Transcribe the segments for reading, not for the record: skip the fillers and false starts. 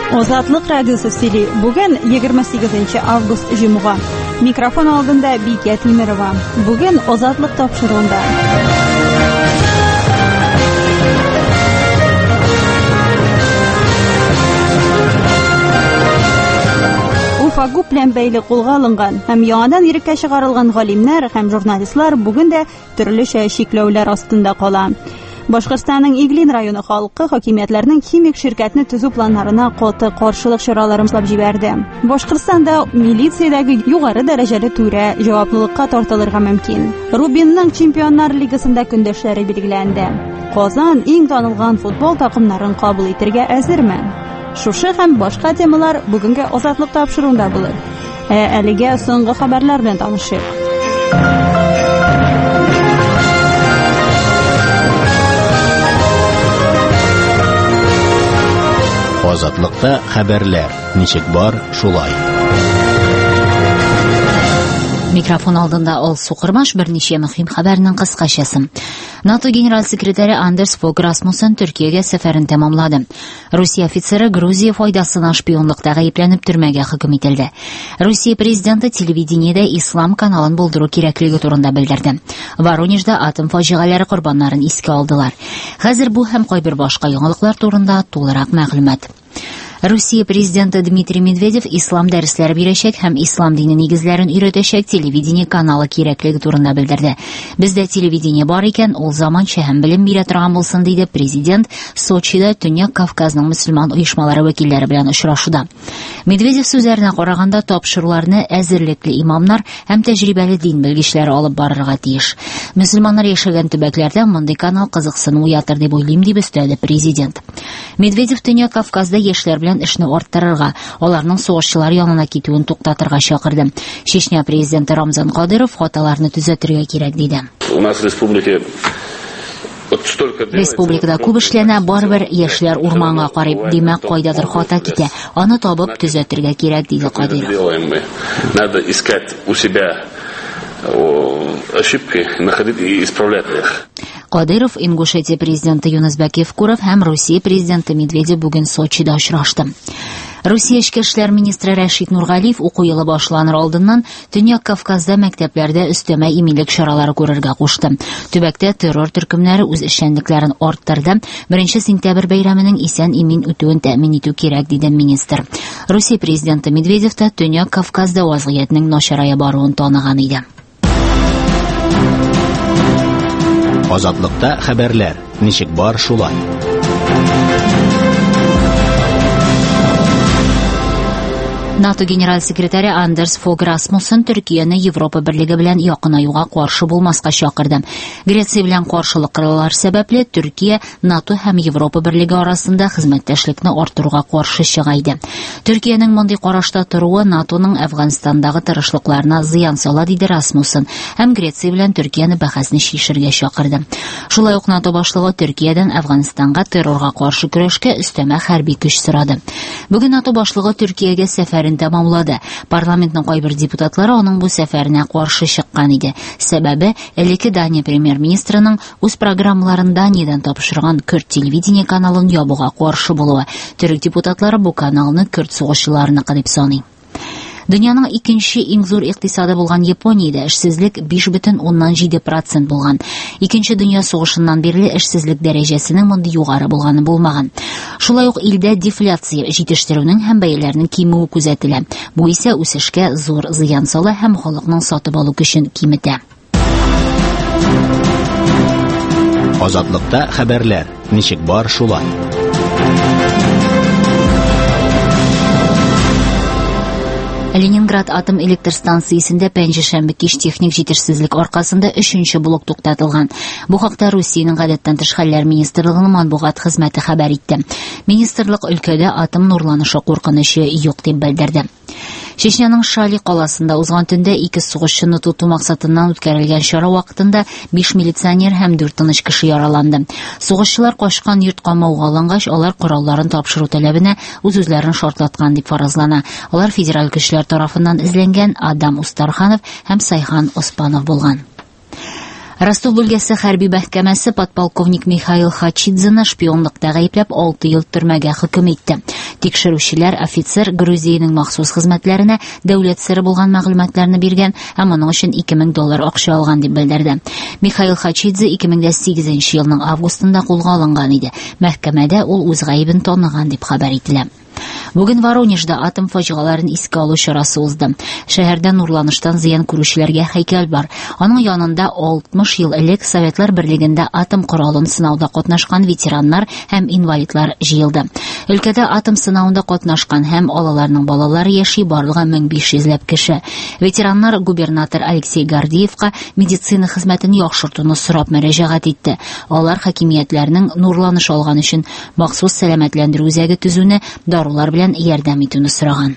Озатлык радиосы сөйли. Бүген 28 август җомга. Микрофон алдында Бикә Тимерова. Бүген Озатлык тапшыруында. Уфагуп белән бәйле кулга алынган һәм яңадан иреккә чыгарылган галимнәр һәм журналистлар бүген дә төрлечә чикләүләр астында кала. Башкортстанның Иглин районы халкы хакимиятләрнең химик ширкәтне төзү планнарына каты каршылык чараларын саклап җибәрде. Башкортстанда милициядәге югары дәрәҗәле түрә җаваплылыкка тартылырга мөмкин. Рубинның Чемпионнар лигасында көндәшләре билгеләнде. Казан иң танылган футбол такымнарын кабул итәргә әзерме? Шушы һәм башка темалар бүгенге Озатлык тапшыруында булыр. Әлегә соңгы хәбәрләр белән танышыйк. Озатлыкта хәбәрләр. Ничек бар, шулай. Микрофон алдында Ол Сукырмаш берничә мөһим хәбәрнең кыскачасы. НАТО генераль секретаре Андерс Фог Расмуссен Төркиягә сәфәрен тәмамлады. Русия офицеры Грузия файдасына шпионлыкта гаепләнеп төрмәгә хөкем ителде. Русия президенты телевидениедә ислам каналын булдыру кирәклеге турында белдерде. Воронежда атом фаҗигаләре корбаннарын искә алдылар. Хәзер бу һәм кайбер башка яңалыклар турында тулырак мәгълүмат. Русия президенты Дмитрий Медведев ислам дәресләре бирәчәк һәм ислам дине нигезләрен өйрәтәчәк телевидение каналы кирәклеге турында белдерде. Бездә телевидение бар икән, ул заманча һәм белем бирә торган булсын диде президент Сочида Төньяк Кавказның мөселман оешмалары вәкилләре белән очрашуда. Медведев сүзләренә караганда тапшыруларны әзерлекле имамнар һәм тәҗрибәле дин белгечләре алып барырга тиеш. Мөселманнар яшәгән төбәкләрдә мондый канал кызыксыну уятыр дип уйлыйм дип өстәде президент. Медведев Төньяк Кавказда яшьләр белән эшне арттырырга, аларның сугышчылар янына китүен туктатырга чакырды. Чечня президенты Рамзан Кадыров хаталарны төзәтергә кирәк диде. У нас Республикада күп эшләнә, барбер яшьләр урманга карый, димәк кайдадыр хата китә. Аны табып төзәтергә кирәк диде Кадыров. Надо искать у себя ошибки, находить и исправлять их. Кадыров, Ингушетия президенты Юнусбек Куров һәм Русия президенты Медведев бүген Сочида очрашты. Русия эчке эшләр министры Рәшит Нургалиев уку елы башланыр алдыннан Төньяк Кавказда мәктәпләрдә өстәмә иминлек чаралары күрергә кушты. Төбәктә террор төркемнәре үз эшчәнлекләрен арттырды. 1 сентябрь бәйрәменең исән имин үтүен тәэмин итү кирәк диде министр. Русия президенты Медведев та Төньяк Кавказда вазгыятьнең начарая баруын таныган иде. Озатлыкта хәбәрләр. Ничек бар, шулай. НАТО генераль секретаре Андерс Фог Расмуссен Төркияне Европа берлеге белән якынаюга каршы булмаска чакырды. Греция белән каршылык кырылар сәбәпле Төркия НАТО һәм Европа берлеге арасында хезмәттәшлекне арттыруга каршы чыга иде. Төркиянең мондый карашта торуы НАТОның Әфганстандагы тырышлыкларына зыян сала диде Расмуссен һәм Греция белән Төркияне бәхәсне чишергә чакырды. Шулай ук НАТО башлыгы Төркиядән Әфганстанга террорга каршы көрәшкә өстәмә хәрби көч сорады. Бүген НАТО башлыгы Төркиягә сәфәр тәмамлады. Парламентның кайбер депутатлары аның бу сәфәренә каршы чыккан иде. Сәбәбе элекке Дания премьер-министрының үз программаларын Даниядән тапшырган Көрд телевидение каналын ябуга каршы булуы. Төрек депутатлары бу каналны көрд сугышчыларына дип саный. Дөньяның икенче иң зур икътисады булган Япониядә эшсезлек 5,7% булган. Икенче дөнья сугышыннан бирле эшсезлек дәрәҗәсенең мондый югары булганы булмаган. Шулай ук илдә дефляция, җитештерүнең һәм бәяләрнең кимүе күзәтелә. Бу исә үсешкә зур зыян сала һәм халыкның сатып алу көчен киметә. Озатлыкта хәбәрләр. Ничек бар, шулай. Ленинград атом электр станциясендә пәнҗешәмбе кич техник җитешсезлек аркасында 3нче блок туктатылган. Бу хакта Русиянең гадәттән тыш хәлләр министрлыгының матбугат хезмәте хәбәр итте. Министрлык өлкәдә атом нурланышы куркынычы юк дип белдерде. Чечняның Шали каласында узган төндә 2 сугышчыны тоту максатыннан үткәрелгән чара вакытында 5 милиционер һәм 4 тыныч кеше яраланды. Сугышчылар качкан йорт камауга алынгач, алар коралларын тапшыру таләбенә үз-үзләрен шартлаткан дип фаразлана. Алар федераль көчләр тарафыннан эзләнгән Адам Устарханов һәм Сайхан Оспанов булган. Ростов бүлгәсе хәрби мәхкәмәсе подполковник Михаил Хачидзены шпионлыкта гаепләп 6 ел төрмәгә хөкем итте. Тикшерүчеләр офицер Грузиянең махсус хезмәтләренә дәүләт сыры булган мәгълүматларны биргән һәм моның өчен $2000 акча алган дип белдерде. Михаил Хачидзе 2008 елның августында кулга алынган иде. Мәхкәмәдә ул үз гаебен таныган дип хәбәр ителә. Бүген Воронежда атом фаҗигаларын искә алу чарасы узды. Шәһәрдә нурланыштан зыян күрүчеләргә һәйкәл бар. Аның янында 60 ел элек Советлар Берлегендә атом коралын сынауда катнашкан ветераннар һәм инвалидлар җыелды. Өлкәдә атом сынауында катнашкан һәм алаларның балалары яши барлыгы 1500 кеше. Ветераннар губернатор Алексей Гордеевка медицина хезмәтен яхшыртуны сорап мөрәҗәгать итте. Алар хакимиятләрнең нурланыш алган өчен махсус сәламәтләндерү үзәге төзүне, дарулар белән ярдәм итүне сораган.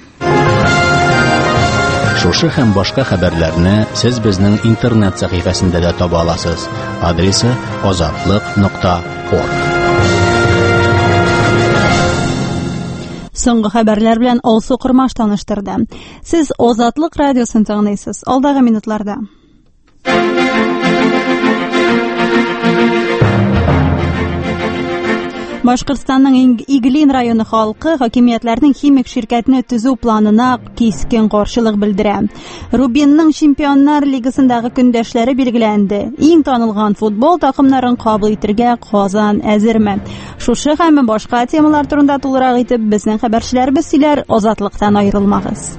Шушы һәм башка хәбәрләрне сез безнең интернет сәхифәсендә дә таба аласыз. Адресы azatlyk.org. Соңгы хәбәрләр белән Алсу Кырмаш таныштырды. Сез Азатлык радиосын тыңлыйсыз. Алдагы минутларда. Башкортстанның Иглин районы халкы хакимиятләрнең химик ширкәтне төзү планына кискен каршылык белдерә. Рубинның Чемпионнар лигасындагы көндәшләре билгеләнде. Иң танылган футбол такымнарын кабул итәргә Казан әзерме? Шушы һәм башка темалар турында тулырак итеп безнең хәбәрчеләребез сөйләр, Азатлыктан аерылмагыз.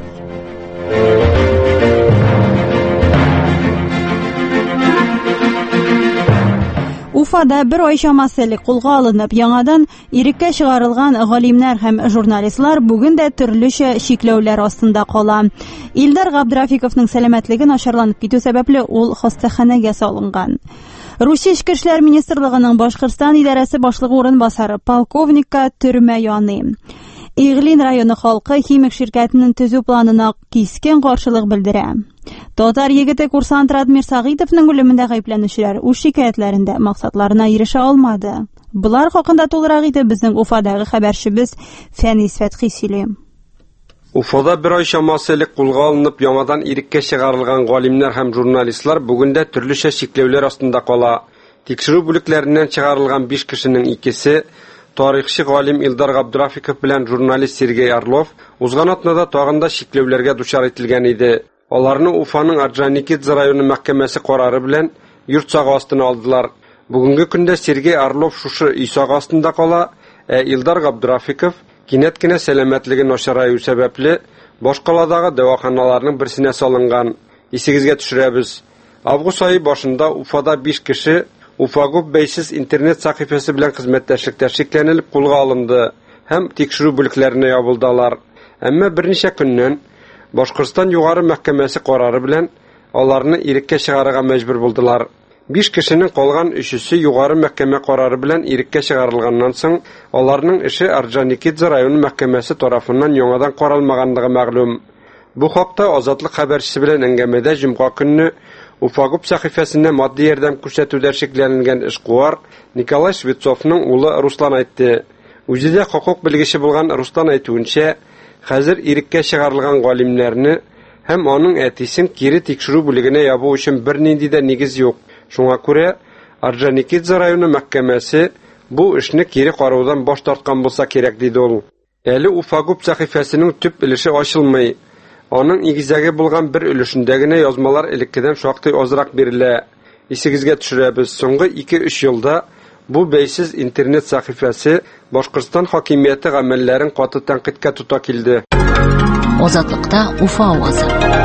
Уфада бер ай чамасы элек кулга алынып, яңадан иреккә чыгарылган галимнәр һәм журналистлар бүген дә төрлечә чикләүләр астында кала. Илдар Габдрафиковның сәламәтлеге начарланып китү сәбәпле ул хастаханәгә салынган. Русия Эчке эшләр министрлыгының Башкортстан идарәсе башлыгы урынбасары полковникка төрмә яный. Иглин районы халкы химик ширкәтенең төзү планына кискен каршылык белдерә. Татар егете курсант Радмир Сагитовның үлемендә гаепләнүчеләр үз шикаятьләрендә максатларына ирешә алмады. Булар хакында тулырак итеп безнең Уфадагы хәбәрчебез Фәнис Фәтхи сөйли. Уфада бер ай чамасы элек кулга алынып, яңадан иреккә чыгарылган галимнәр һәм журналистлар бүген дә төрлечә чикләүләр астында кала. Тикшерү бүлекләреннән чыгарылган 5 кешенең икесе, тарихчы галим Илдар Габдрафиков белән журналист Сергей Орлов, узган атнада тагында чикләүләргә дучар ителгән иде. Аларны Уфаның Орджоникидзе районы мәхкәмәсе карары белән йорт сагы астына алдылар. Бүгенге көндә Сергей Орлов шушы үй сагы астында кала, Илдар Габдрафиков кинәт кенә сәламәтлеге начараю сәбәпле башкаладагы дәваханаларның берсенә салынган. Исегезгә төшерәбез. Август айы башында Уфада 5 кеше Уфагуб бәйсез интернет сәхифәсе белән хезмәттәшлектә шикләнелеп кулга алынды һәм тикшерү бүлекләренә ябылдылар. Әмма берничә көннән Башкортстан югары мәхкәмәсе карары белән аларны иреккә чыгарырга мәҗбүр булдылар. 5 кешенең калган 3-се югары мәхкәмә карары белән иреккә чыгарылганнан соң аларның эше Орджоникидзе районы мәхкәмәсе тарафыннан яңадан каралмаганлыгы мәгълүм. Бу хакта Азатлык хәбәрчесе белән әңгәмәдә җомга көнне Уфагуб сәхифәсенә матди ярдәм күрсәтүдә шикләнелгән эшкуар Николай Швецовның улы Руслан әйтте. Үзе дә хокук белгече булган Руслан әйтүенчә, хәзер иреккә чыгарылган галимнәрне һәм аның әтисен кире тикшерү бүлегенә ябу өчен бернинди дә нигез юк. Шуңа күрә Орджоникидзе районы мәхкәмәсе бу эшне кире караудан баш тарткан булса кирәк диде ул. Әле Уфагуб сәхифәсенең төп өлеше ачылмый. Аның игезәге булган бер өлешендә генә язмалар элеккедән шактый азрак бирелә. Исегезгә төшерәбез, соңгы 2-3 елда бу бәйсез интернет сәхифәсе Башкортстан хакимияте гамәлләрен каты тәнкыйтькә тута килде. Азатлыкта Уфа авазы.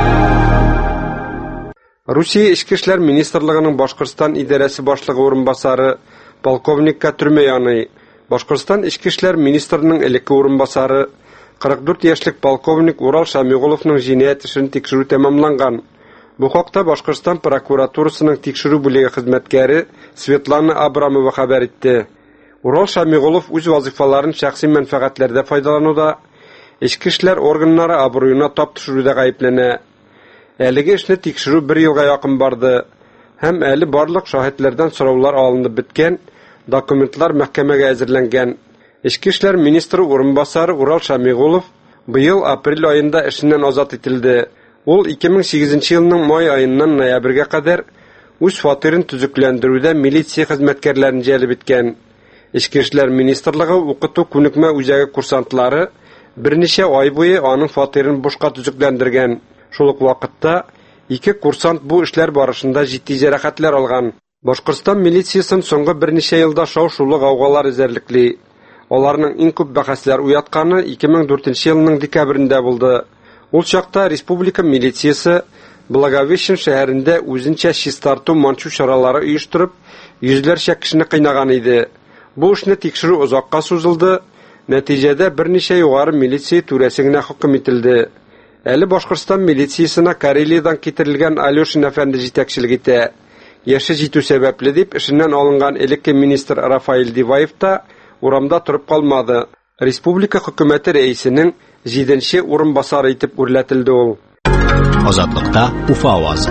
Русия Эчке эшләр министрлыгының Башкортстан идарәсе башлыгы урынбасары полковникка төрмә яный. Башкортстан Эчке эшләр министрының элекке урынбасары 44 яшьлек полковник Урал Шамигуловның җинаять эшен тикшерү тәмамланган. Бу хакта Башкортстан прокуратурасының тикшерү бүлеге хезмәткәре Светлана Абрамова хәбәр итте. Урал Шамигулов үз вазифаларын шәхси мәнфәгатьләрдә файдалануда, эчке эшләр органнары абруена тап төшерүдә гаепләнә. Әлеге эшне тикшерү 1 елга якын барды һәм әле барлык шаһитлардан сораулар алынып беткән, документлар мәхкәмәгә әзерләнгән. Эчке эшләр министры урынбасары Урал Шамигулов быел апрель айында эшеннән азат ителде. Ул 2008 елның май айыннан ноябрьгә кадәр үз фатирын төзекләндерүдә милиция хезмәткәрләрен җәлеп иткән. Эчке эшләр министрлыгы укыту күнекмә үзәге курсантлары Берничә ай буе аның фатирын бушка төзекләндергән. Шул ук вакытта 2 курсант бу эшләр барышында җитди җәрәхәтләр алган. Башкортстан милициясын соңгы берничә елда шау-шулы гаугалар эзәрлекли. Аларның иң күп бәхәсләр уятканы 2004 елның декабрендә булды. Ул чакта республика милициясе Благовещен шәһәрендә үзенчә чистарту манчу чаралары оештырып, йөзләрчә кешене кыйнаган иде. Бу эшне тикшерү озакка сузылды. Нәтиҗәдә берничә югары милиция түрәсенә хөкем ителде. Әле Башкортстан милициясына Карелиядән китерелгән Алешин әфәнде җитәкчелек итә. Яше җитү сәбәпле дип эшеннән алынган элекке министр Рафаэль Диваев та урамда турып калмады. Республика хөкүмәте рәисенең 7нче урынбасары итеп үрләтелде ул. Азатлыкта Уфа авазы.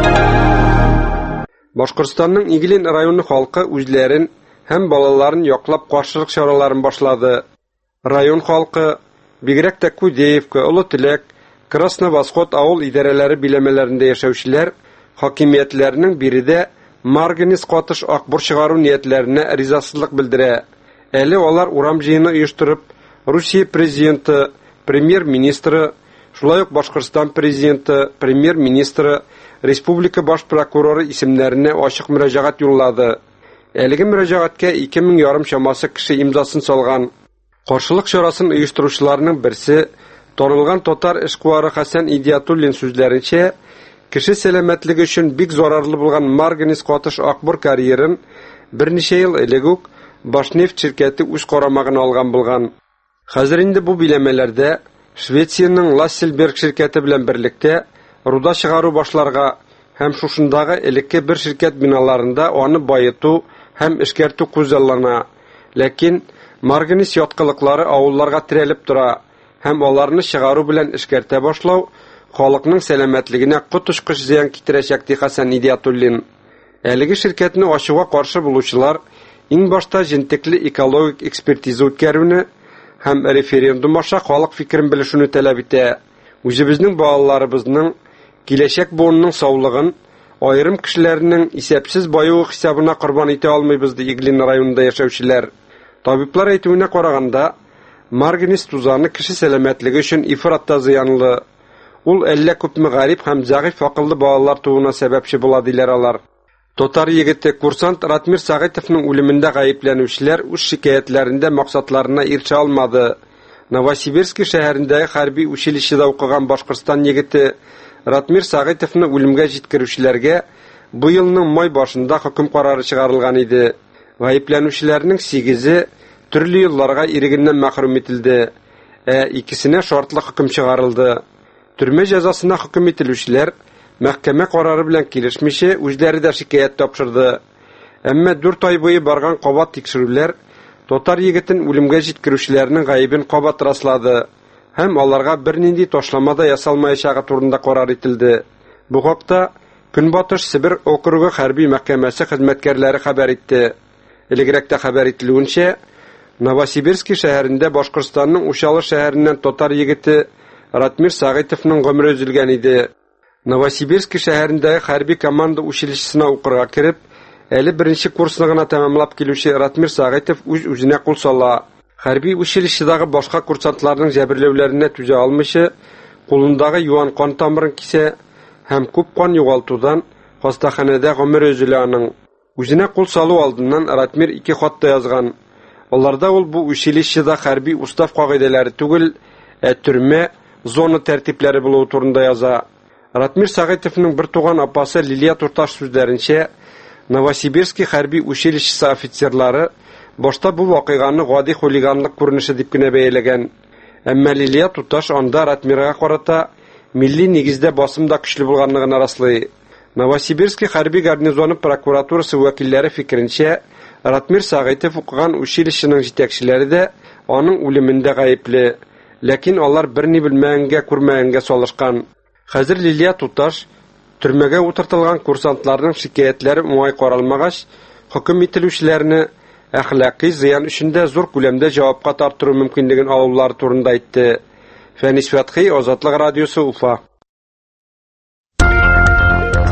Башкортстанның Иглин районы халкы үзләрен һәм балаларын яклап каршылык чараларын башлады. Район халкы, бигрәк тә Кудеевка, Олы Теләк, Красновосход авыл идарәләре биләмәләрендә яшәүчеләр хакимиятләренең биредә марганец катыш акбур чыгару ниятләренә ризасызлык белдерә. Әле алар урам җыены оештырып, Русия президенты, премьер-министры, шулай ук Башкортстан президенты, премьер-министры, республика баш прокуроры исемнәренә ачык мөрәҗәгать юллады. Әлеге мөрәҗәгатькә 2000 ярым чамасы кеше имзасын салган. Каршылык чарасын оештыручыларның берсе, танылган татар эшкуары Хәсән Идиятуллин сүзләренчә, кеше сәламәтлеге өчен бик зарарлы булган марганец катыш акбур карьерын берничә ел элек үк Башнефть şirkәте үз карамагына алган булган. Хәзер инде бу биләмәләрдә Швециянең Лассельберг şirkәте белән берлектә руда чыгару башларга һәм шушындагы элекке бер şirkәт биналарында аны байыту һәм эшкәртү күзаллана. Ләкин марганец яткылыклары авылларга терәлеп тора һәм аларны чыгару белән эшкәртә башлау халыкның сәламәтлегенә котышкыч зыян китерәчәк ди Хәсән Идиятуллин. Әлеге şirkәтне ачуга каршы булучылар иң башта җентекле экологик экспертиза үткәрүне һәм референдум аша халык фикерен белешүне таләп итә. Үзебезнең балаларыбызның киләчәк буынның саулыгын айрым кешеләрнең исәпсез баюы хисабына корбан итә алмыйбыз ди Иглин районында яшәүчеләр. Табиблар әйтүенә караганда, марганец тузаны кеше сәламәтлеге өчен ифратта зыянлы. Ул әллә күпме гарип һәм зәгыйф акыллы балалар тууына сәбәпче була диләр алар. Татар егете курсант Ратмир Сагыйтовның үлемендә гаепләнүчеләр үз шикаятьләрендә максатларына ирешә алмады. Новосибирск шәһәрендәге хәрби училищеда укыган Башкортстан егете Ратмир Сагыйтовны үлемгә җиткерүчеләргә бу елның май башында хөкем карары чыгарылган иде. Гаепләнүчеләрнең 8-е төрле елларга ирегеннән мәхрүм ителде. Икесенә шартлы хөкем чыгарылды. Төрмә җәзасына хөкем ителүчеләр мәхкәмә карары белән килешмичә үзләре дә шикаят тапшырды. Әмма 4 ай буе барган кабат тикшерүләр татар егетен үлемгә җиткерүчеләрнең гаебен кабат раслады һәм аларга бернинди ташлама да ясалмаячагы турында карар ителде. Бу хакта Көнбатыш Сибир округы хәрби мәхкәмәсе хезмәткәрләре хәбәр итте. Элегрәктә хәбәр ителүенчә, Новосибирск шәһәрендә Башкортстанның Ушалы шәһәреннән татар егете Ратмир Сагыйтовның гомере өзелгән иде. Новосибирск шәһәрендәге хәрби команда училищесына укырга кирип, әле беренче курсны гына тәмамлап килүче Ратмир Сагыйтов үз-үзенә кул сала. Хәрби училищедагы башка курсантларның җәберләүләренә түзә алмыйча, кулындагы юан кан тамырын кисә һәм күп кан югалтудан хастаханәдә гомере өзелә аның. Үзенә кул салу алдыннан Ратмир 2 хатта язган. Аларда ул бу училищеда хәрби устав кагыйдәләре түгел, төрмә, зона тәртипләре булуы турында яза. Ратмир Сагыйтовның бер туган апасы Лилия Турташ сүзләренчә, Новосибирск хәрби училищесы офицерлары башта бу вакыйганы гади хулиганлык күренеше дип кенә бәяләгән. Әмма Лилия Турташ анда Ратмирга карата милли нигездә басым да көчле булганлыгын раслый. Новосибирск хәрби гарнизоны прокуратурасы вәкилләре фикеренчә, Ратмир Сагыйтов укыган училищеның җитәкчеләре дә аның үлемендә гаепле, ләкин алар берни белмәгәнгә күрмәгәнгә салышкан. Хәзер Лилия Турташ төрмәгә утыртылган курсантларның шикаятләре уңай каралмагач, хөкем ителүчеләрне әхлакый зыян өчен дә зур күләмдә җавапка тартыру мөмкинлеген алулар турында әйтте. Фәнис Фәтхи, Азатлык радиосы, Уфа.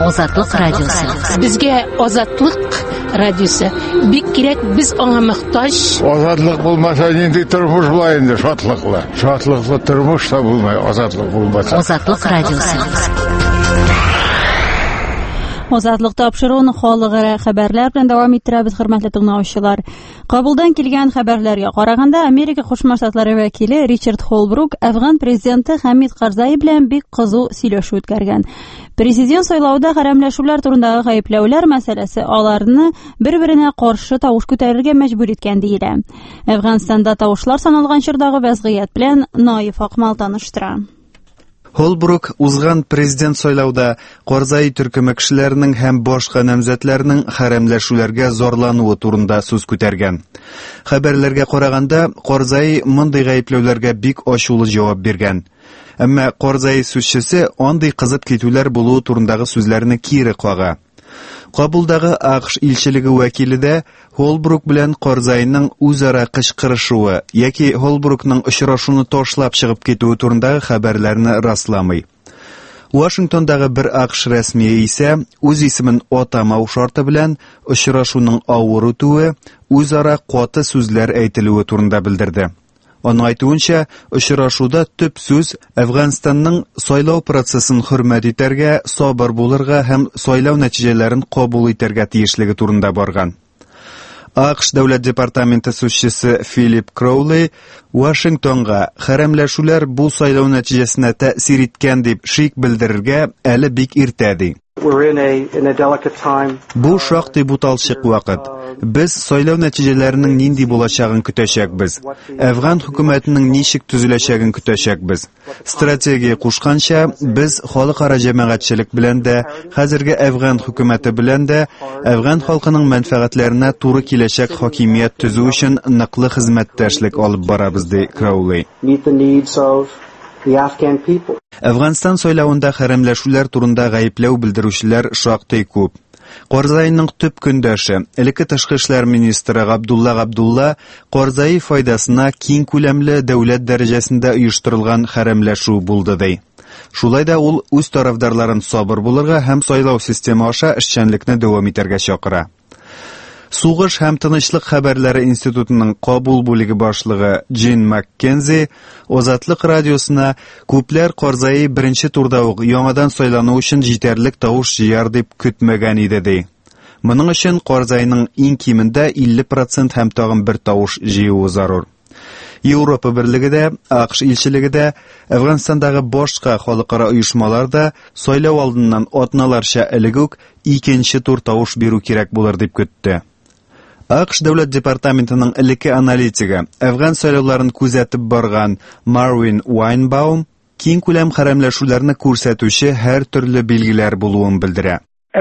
Озатлык радиосы. Безгә Озатлык радиосы бик кирәк, без аңа мохтаҗ. Азатлык булмаса нинди тормыш була инде, шатлыклы. Шатлыклы тормыш та булмай, азатлык булмаса. Озатлык радиосы. Озатлык тапшыруын халыкара хәбәрләр белән дәвам иттерәбез, хөрмәтле тыңлаучылар. Кабулдан килгән хәбәрләргә караганда, Америка Кушма Штатлары вәкиле Ричард Холбрук Афган президенты Хамид Карзай белән бик кызу сөйләшү үткәргән. Президент сайлауда хәрәмләшүләр турындагы гаепләүләр мәсьәләсе аларны бер-беренә каршы тавыш күтәрергә мәҗбүр иткән диелә. Әфганстанда тавышлар саналган чордагы вазгыять белән Наиф Акмал таныштыра. Холбрук узган президент сайлауда Карзай төркеме кешеләренең һәм башка намзәтләрнең хәрәмләшүләргә зарлануы турында сүз күтәргән. Хәбәрләргә караганда, Карзай мондый гаепләүләргә бик ачулы җавап биргән. Әмма Карзай сүзчесе андый кызып китүләр булуы турындагы сүзләрне кире кага. Кабулдагы АКШ илчелеге вәкиле дә Холбрук белән Карзайның үзара кычкырышуы яки Холбрукның очрашуны ташлап чыгып китүе турындагы хәбәрләрне расламый. Вашингтондагы бер АКШ рәсмие исә үз исемен атамау шарты белән очрашуның авыр үтүе, үзара каты сүзләр әйтелүе турында белдерде. Аның әйтүенчә, очрашуда төп сүз Әфганстанның сайлау процессын хөрмәт итәргә, сабыр булырга һәм сайлау нәтиҗәләрен кабул итәргә тиешлеге турында барган. АКШ дәүләт департаменты сүзчесе Филипп Кроули Вашингтонга хәрәмләшүләр бу сайлау нәтиҗәсенә тәэсир иткән дип шик белдерергә әле бик иртә ди. Бу шактый буталчык вакыт. Без сайлау нәтиҗәләренең нинди булачагын көтәчәкбез. Әфган хөкүмәтенең ничек төзеләчәген көтәчәкбез. Стратегия кушканча, без халыкара җәмәгатьчелек белән дә, хәзерге Әфган хөкүмәте белән дә Әфган халкының мәнфәгатьләренә туры киләчәк хакимият төзү өчен ныклы хезмәттәшлек алып барабыз ди Краули. Әфганстан сайлауында хәрәмләшүләр турында гаепләү белдерүчеләр шактый күп. Карзайның төп көндәше, элекке тышкы эшләр министры Габдулла Карзай файдасына киң күләмле дәүләт дәрәҗәсендә оештырылган хәрәмләшү булды ди. Шулай да ул үз тарафдарларын сабыр булырга һәм сайлау система аша эшчәнлекне дәвам итәргә чакыра. Сугыш һәм тынычлык хәбәрләре институтының Кабул бүлеге башлыгы Джин Маккензи Озатлык радиосына күпләр Карзай беренче турда ук яңадан сайлану өчен җитәрлек тавыш җыяр дип көтмәгән иде ди. Моның өчен Карзайның иң кимендә 50% һәм тагын бер тавыш җыюы зарур. Европа берлеге дә, АКШ илчелеге дә, Әфганстандагы башка халыкара оешмалар да сайлау алдыннан атналарча элек үк икенче тур тавыш бирү кирәк булыр дип көтте. АКШ дәүләт департаментының элекке аналитигы, Әфган сайлауларын күзәтеп барган Марвин Уайнбаум киң күләм хәрәмләшүләрне күрсәтүче һәр төрле билгеләр булуын белдерә.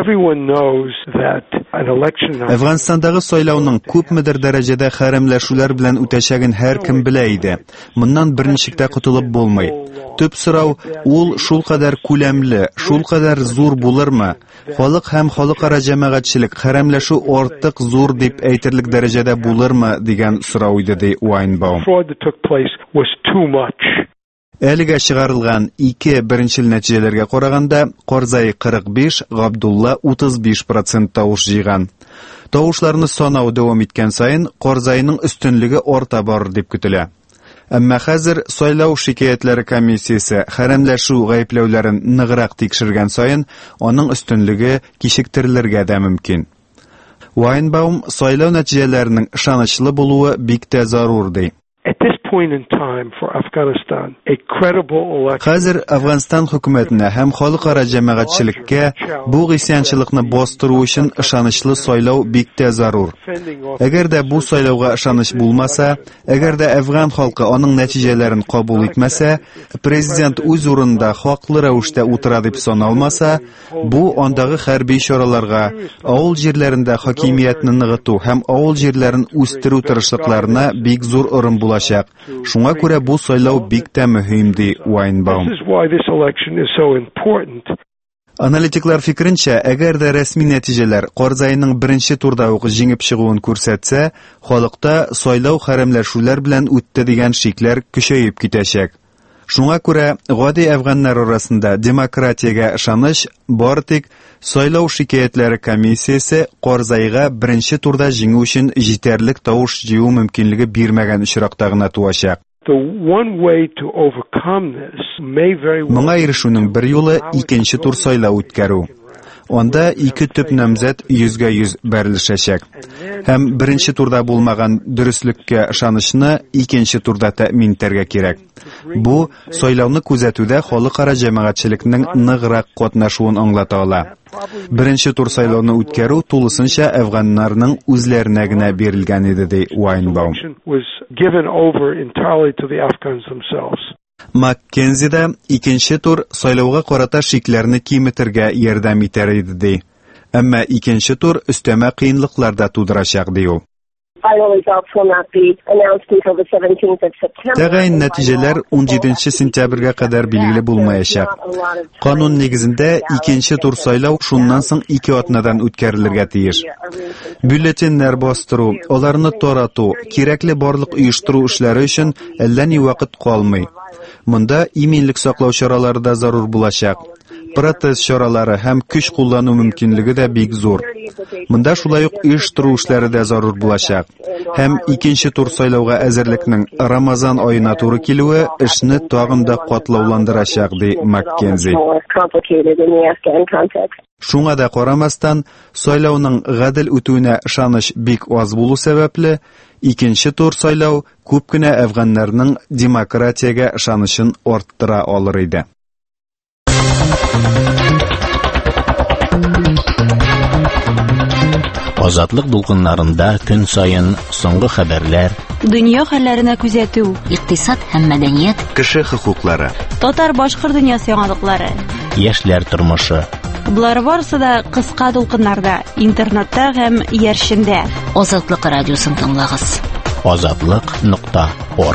Әфганстандагы сайлауның күпмедер дәрәҗәдә хәрәмләшүләр белән үтәчәген һәр кем белә иде. Моннан берничек тә котылып булмый. Төп сорау ул шулкадәр күләмле, шулкадәр зур булырмы? Халык һәм халыкара җәмәгатьчелек хәрәмләшү артык зур дип әйтерлек дәрәҗәдә булырмы дигән сорау иде ди Уайнбаум. Әлегә чыгарылган 2 беренчел нәтиҗәләргә караганда, Карзай 45, Габдулла 35% тавыш җыйган. Тавышларны санау дәвам иткән саен, Карзайның өстенлеге арта барыр дип көтелә. Әмма хәзер сайлау шикаятләре комиссиясе хәрәмләшү гаепләүләрен ныграк тикшергән саен, аның өстенлеге кичектерелергә дә мөмкин. Уайнбаум сайлау нәтиҗәләренең ышанычлы булуы бик тә зарур ди. Хәзер Әфганстан хөкүмәтенә һәм халыкара җәмәгатьчелеккә бу гысянчылыкны бастыру өчен ышанычлы сайлау бик тә зарур. Әгәр дә бу сайлауга ышаныч булмаса, әгәр дә Әфган халкы аның нәтиҗәләрен кабул итмәсә, президент үз урынында хаклы рәвештә утыра дип саналмаса, бу андагы хәрби чараларга, авыл җирләрендә хакимиятны ныгыту һәм авыл җирләрен үстерү тырышлыкларына бик зур урын булачак. Шуңа күрә бу сайлау бик тә мөһим ди Уайнбаум. Аналитиклар фикеренчә, әгәр дә рәсми нәтиҗәләр Карзайның беренче турда ук җиңеп чыгуын күрсәтсә, халыкта сайлау хәрәмләшүләр белән үтте дигән шикләр көчәеп китәчәк. Шуңа күрә гади әфганнар арасында демократиягә ышаныч бар тик сайлау шикаятләре комиссиясе Карзайга беренче турда җиңү өчен җитәрлек тавыш җыю мөмкинлеге бирмәгән очракта гына туачак. Моңа ирешүнең бер юлы икенче тур сайлау үткәрү. Анда ике төп намзәт 100% бәрелешәчәк. Һәм беренче турда булмаган дөреслеккә ышанычны икенче турда тәэмин итәргә кирәк. Бу сайлауны күзәтүдә халыкара җәмәгатьчелекнең ныграк катнашуын аңлата ала. Беренче тур сайлауны үткәрү тулысынча әфганнарның үзләренә генә бирелгән иде, ди Уайнбаум. Маккензида икенче тур сайлауга карата шикләрне киметергә ярдәм итәр иде, ди. Әмма икенче тур өстәмә кыенлыклар да тудырачак, ди ул. Тәгаен нәтиҗәләр 17 сентябрьгә кадәр билгеле булмаячак. Канун нигезендә икенче тур сайлау шуннан соң 2 атнадан үткәрелергә тиеш. Бюллетеннәр бастыру, аларны тарату, кирәкле барлык оештыру эшләре өчен әллә ни вакыт калмый. Монда иминлек саклау чаралары да зарур булачак. Протез чаралары һәм көч куллану мөмкинлеге дә бик зур. Монда шулай ук оештыру эшләре дә зарур булачак. Һәм икенче тур сайлауга әзерлекнең Рамазан аена туры килүе эшне тагын да катлауландырачак, ди Маккензи. Шуңа да карамастан, сайлауның гадел үтүенә ышаныч бик аз булу сәбәпле, икенче тур сайлау күп кенә әфганнарның демократиягә ышанычын арттыра алыр иде. Азатлык дулкыннарында көн сайын соңгы хәбәрләр, дөнья хәлләренә күзәтү, икътисад һәм мәдәният, кеше хокуклары, татар-башкорт дөньясы яңалыклары, яшьләр тормышы. Булар барысы да кыска дулкыннарда, интернетта һәм яршендә. Азатлык радиосын тыңлагыз. Azatlyk.org.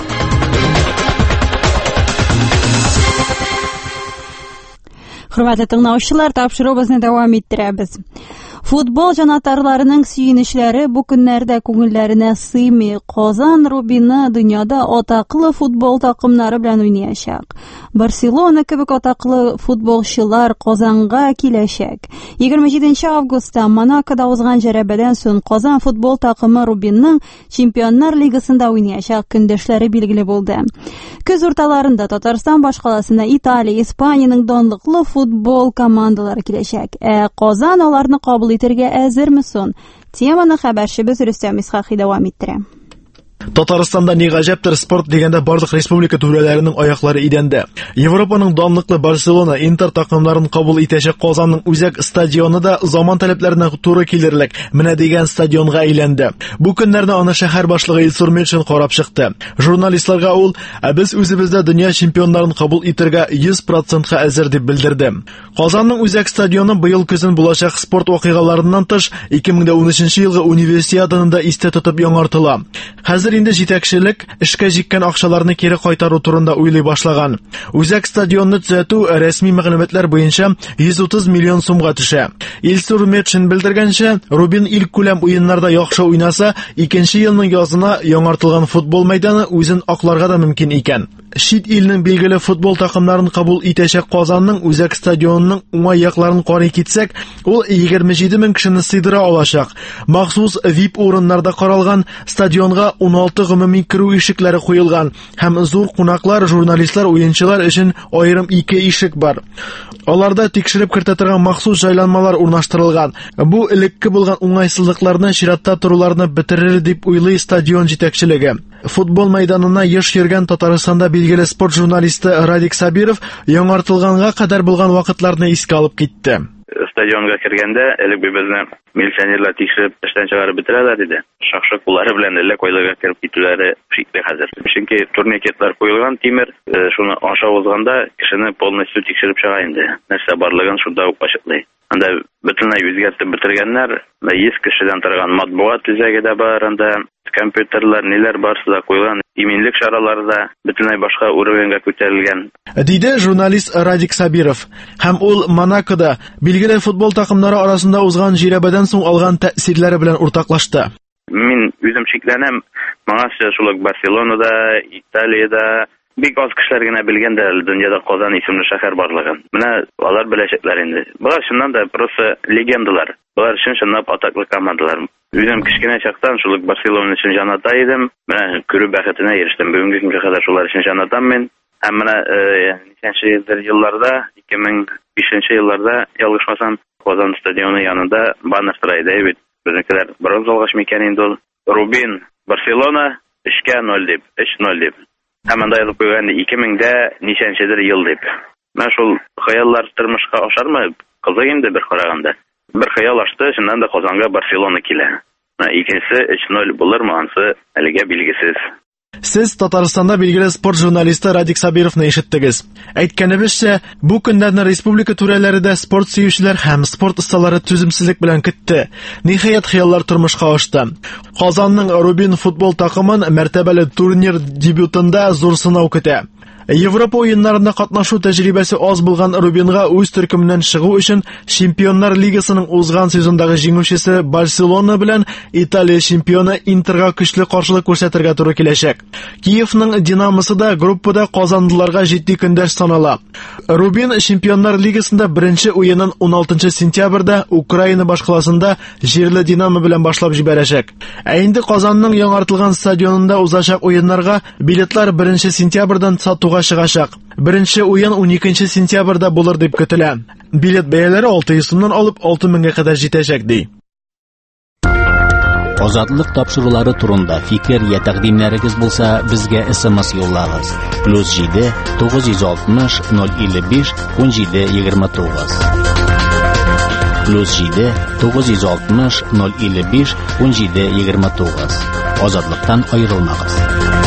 Хөрмәтле тыңлаучылар, тапшыруыбызны дәвам иттерәбез. Футбол җанатарларының сөенечләре бу көннәрдә күңелләренә сыймый. Казан Рубины дөньяда атаклы футбол такымнары белән уйнаячак. Барселона кебек атаклы футболчылар Казанга киләчәк. 27 августта Монакода узган җәрәбәдән соң Казан футбол такымы Рубинның Чемпионнар лигасында уйнаячак көндәшләре билгеле булды. Көз урталарында Татарстан башкаласына Италия, Испаниянең данлыклы футбол командалары киләчәк. Казан аларны кабул итәргә әзерме соң? Теманы хәбәрчебез Рөстәм Исхакый дәвам иттерә. Татарстанда ни гаҗәптер, спорт дигәндә барлык республика түрәләренең аяклары идәндә. Европаның данлыклы Барселона, Интер такымнарын кабул итәчәк Казанның үзәк стадионы да заман таләпләренә туры килерлек менә дигән стадионга әйләнде. Бу көннәрдә аны шәһәр башлыгы Илсур Метшин карап чыкты. Журналистларга ул: "Без үзебездә дөнья чемпионнарын кабул итәргә 100%ка әзер" дип белдерде. Казанның үзәк стадионы быел көзен булачак спорт вакыйгаларыннан тыш 2013 елгы универсиаданы да истә тотып яңартыла. Хәзер инде җитәкчелек эшкә җиккән акчаларны кире кайтару турында уйлый башлаган. Үзәк стадионны төзәтү рәсми мәгълүматлар буенча 130 миллион сумга төшә. Илсур Метшин белдергәнчә, Рубин илкүләм уеннарда яхшы уйнаса, икенче елның язына яңартылган футбол мәйданы үзен акларга да мөмкин икән. Шит илнең билгеле футбол такымнарын кабул итәчәк Казанның үзәк стадионының уңай якларын карый китсәк, ул 27 мең кешене сыйдыра алачак. Махсус VIP урыннарда каралган стадионга 16 гомуми керү ишекләре куелган һәм зур кунаклар, журналистлар, уенчылар өчен аерым 2 ишек бар. Аларда тикшереп кертә торган махсус җайланмалар урнаштырылган. Бу элекке булган уңайсызлыкларны чиратта туруларны бетерер дип уйлый стадион җитәкчелеге. Футбол мәйданына еш йөргән Татарстанда билгеле спорт журналисты Радик Сабиров яңартылганга кадәр булган вакытларны искә алып китте. Стадионга кергәндә, элек безне милиционерлар тикшереп эштән чыгарып бетерәләр иде. Шакшы куллары белән элек ойларга кереп китүләре шикле хәзер. Чөнки турникетлар куелган, тимер, шуны аша узганда кешене полностью тикшереп чыга инде. Нәрсә барлыгын шунда ук ачыклый. Анда бөтенләй үзгәртеп бетергәннәр, 100 кешедән торган матбугат үзәге дә бар, анда компьютерлар, ниләр барсы да куелган, иминлек чаралары да бөтенләй башка уровеньга күтәрелгән. Диде журналист Радик Сабиров. Һәм ул Монакода билгеле футбол такымнары арасында узган җирәбәдән соң алган тәэсирләре белән уртаклашты. Мин үзем шикләнәм, моңа шулай Барселонада, Италиядә, бик аз кешеләр генә белгәндер дөньяда Казан исемле шәһәр барлыгын. Менә алар беләчәкләр инде. Булар чыннан да просто легендалар. Булар чынлап атаклы командалар. Үзем кечкенә чактан шул Барселона өчен җаната идем. Менә күрү бәхетенә ирештем. Бүгенге көнгә кадәр шулар өчен җанатам мен. Һәм менә ничәнче елларда, 2005 елларда ялгышмасам, Казан стадионы янында баннер тора иде бит. Безнекеләр бронза алгач микән инде ул. Рубин Барселона 3-0 дип, 3-0 дип. Һәм анда язып куйган 2000дә ничәнчедер ел дип. Менә шул хыяллар тормышка ашармы? Кызык инде бер караганда. Бер хыял ашты, шуннан да Казанга Барселона килә. Икенчесе 3-0 булырмы, анысы әлегә билгесез. Сез Татарстанда билгеле спорт журналисты Радик Сабировны ишеттегез. Әйткәнебезчә, бу көннәрне республика түрәләре дә спорт сөючеләр һәм спорт осталары түземсезлек белән көтте. Ниһаять хыяллар тормышка ашты. Казанның Рубин футбол такымын мәртәбәле турнир дебютында зур сынау көтә. Европа уеннарында катнашу тәҗрибәсе аз булган Рубинга үз төркеменнән чыгу өчен Чемпионнар лигасының узган сезондагы җиңүчесе Барселона белән Италия чемпионы Интерга көчле каршылык күрсәтергә туры киләчәк. Киевның Динамосы да группада казанлыларга җитди көндәш санала. Рубин Чемпионнар лигасында беренче уенын 16 сентябрьдә Украина башкаласында җирле Динамо белән башлап җибәрәчәк. Ә инде Казанның яңартылган стадионында узачак уеннарга билетлар 1 сентябрьдән сатуга чыгачак. Беренче уен 12 сентябрьдә булыр дип көтелә. Билет бәяләре 600 сумнан алып 6000-га кадәр җитәчәк ди. Азатлык тапшырулары турында фикер я тәкъдимнәрегез булса, безгә SMS юллагыз. +7 960 055 1729. +7 960 055 1729. Азатлыктан аерылмагыз.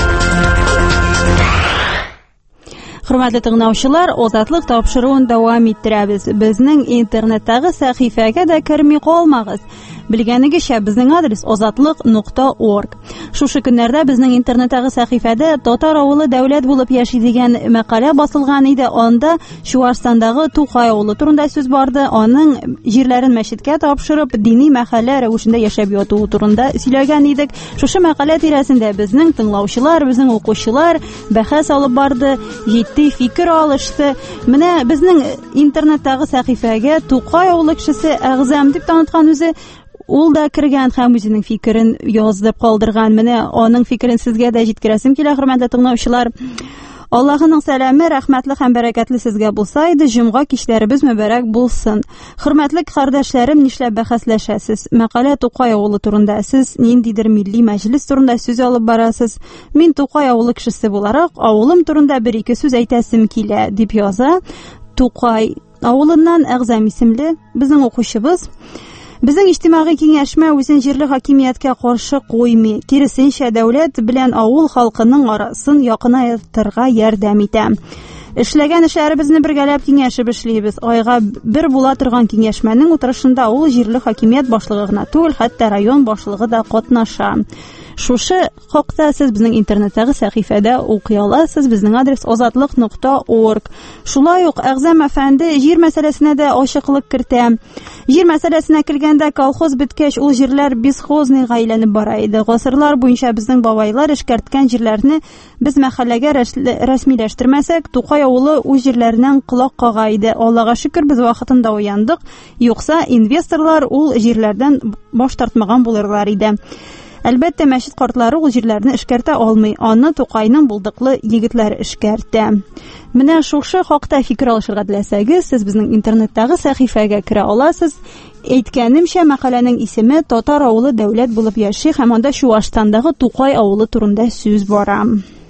Хөрмәтле тыңлаучылар, Азатлык тапшыруын дәвам иттерәбез. Безнең интернеттагы сәхифәгә дә керми калмагыз. Белгәнегезчә, безнең адрес azatlyk.org. Шушы көннәрдә безнең интернеттагы сәхифәдә Татар авылы дәүләт булып яши дигән мәкалә басылган иде. Анда Чуашстандагы Тукай авылы турында сүз барды. Аның җирләрен мәчеткә тапшырып, дини мәхәллә рәвешендә яшәп ятуы турында сөйләгән идек. Шушы мәкалә тирәсендә безнең тыңлаучылар, безнең укучылар бәхәс алып барды, җитди фикер алышты. Менә безнең интернеттагы сәхифәгә Тукай авылы кешесе әгъзам дип таныткан үзе ул да кергән һәм үзенең фикерен язып калдырган. Менә аның фикерен сезгә дә җиткерәсем килә, хөрмәтле тыңлаучылар. Аллаһның сәламе, рәхмәтле һәм бәрәкәтле сезгә булса иде, җомга кичләребез мөбарәк булсын. Хөрмәтле кардәшләрем, нишләп бәхәсләшәсез? Мәкалә Тукай авылы турында. Сез ниндидер милли мәҗлес турында сүз алып барасыз. Мин Тукай авылы кешесе буларак, авылым турында бер-ике сүз әйтәсем килә, дип яза. Тукай авылыннан әгъзам исемле безнең укучыбыз. Безнең иҗтимагый киңәшмә үзен җирле хакимияткә каршы куймый, киресенчә дәүләт белән авыл халкының арасын якынайтырга ярдәм итә. Эшләгән эшләребезне бергәләп киңәшеп эшлибез. Айга бер була торган киңәшмәнең утырышында ул җирле хакимият башлыгы гына түгел, хәтта район башлыгы да катнаша. Шушы хакта сез безнең интернеттагы сәхифәдә укый аласыз. Безнең адрес azatlyk.org. Шулай ук әгъзам әфәнде җир мәсьәләсенә дә ачыклык кертә. Җир мәсьәләсенә килгәндә колхоз беткәч, ул җирләр бесхозный гаиләне бара иде. Гасырлар буенча безнең бабайлар эшкәрткән җирләрне без мәхәлләгә рәсмиләштермәсәк, Тукай авылы үз җирләреннән колак кага иде. Аллага шөкер, без вакытында уяндык. Юкса инвесторлар ул җирләрдән баш тартмаган булырлар иде. Әлбәттә, мәчет картлары ул җирләрне эшкәртә алмый. Аны Тукайның булдыклы егетләре эшкәртә. Менә шушы хакта фикер алышырга теләсәгез, сез безнең интернеттагы сәхифәгә керә аласыз. Әйткәнемчә, мәкаләнең исеме Татар авылы дәүләт булып яши һәм анда Чуашстандагы Тукай авылы турында сүз бара.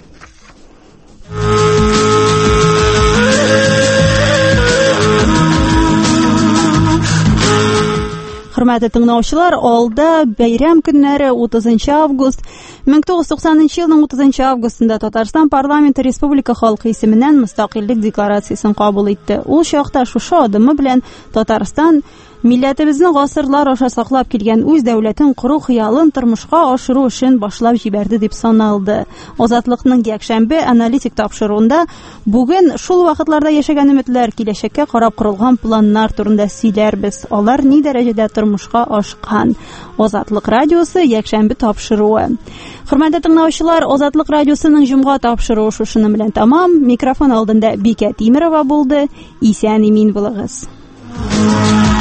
Хөрмәтле тыңлаучылар, алда бәйрәм көннәре 30 август. 1990 елның 30 августында Татарстан парламенты республика халкы исеменнән мөстәкыйльлек декларациясын кабул итте. Ул чакта шушы адымы белән Татарстан Милләтебезне гасырлар аша саклап килгән үз дәүләтен кору хыялын тормышка ашыру өчен башлап җибәрде дип саналды. Азатлыкның якшәмбе аналитик тапшыруында бүген шул вакытларда яшәгән өметләр, киләчәккә карап корылган планнар турында сөйләрбез. Алар ни дәрәҗәдә тормышка ашкан? Азатлык радиосы якшәмбе тапшыруы. Хөрмәтле тыңлаучылар, Азатлык радиосының җомга тапшыруы шуның белән тамам. Микрофон алдында Бикә Тимерова булды. Исән-имин булыгыз.